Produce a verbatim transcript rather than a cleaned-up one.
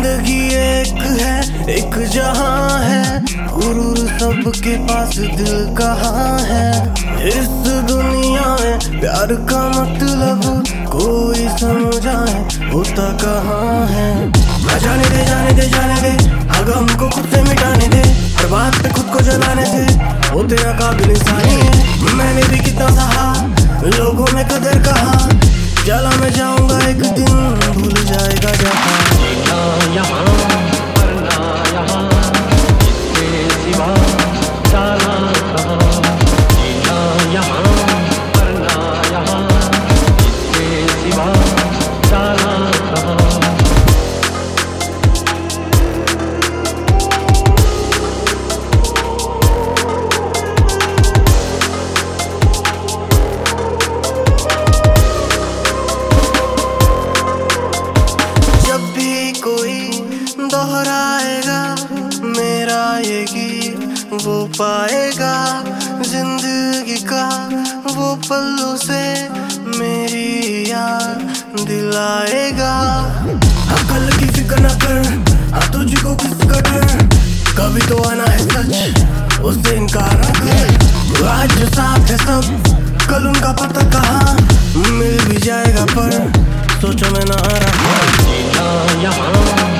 जिंदगी एक है, एक जहां है, गुरूर सबके पास दिल कहाँ है। इस दुनिया में प्यार का मतलब कोई समझाए होता कहाँ है। ना जाने दे जाने दे जाने दे, अगर हमको खुद से मिटाने दे, हर बात पे खुद को जलाने से वो तेरा काबिल इंसानी है। मैंने भी कितना सहा, लोगों में कदर कहा, जला मैं जाऊंगा एक दिन, भूल जाएगा जहाँ। यहाँ वरना यहाँ, इसके सिवा जाना कहाँ। यहाँ वरना यहाँ, इसके सिवा जाना कहाँ। दोहराएगा मेरा ये गीत, वो पाएगा जिंदगी का वो पल्लू से मेरी याद दिलाएगा। अकल की फिक्र न कर, हाँ तुझको किसका डर, कभी तो आना है सच, उससे इनकार न कर। आज जो साथ है सब, कल उनका पता कहाँ, मिल भी जाएगा पर सोचो मैं ना रहा। यहाँ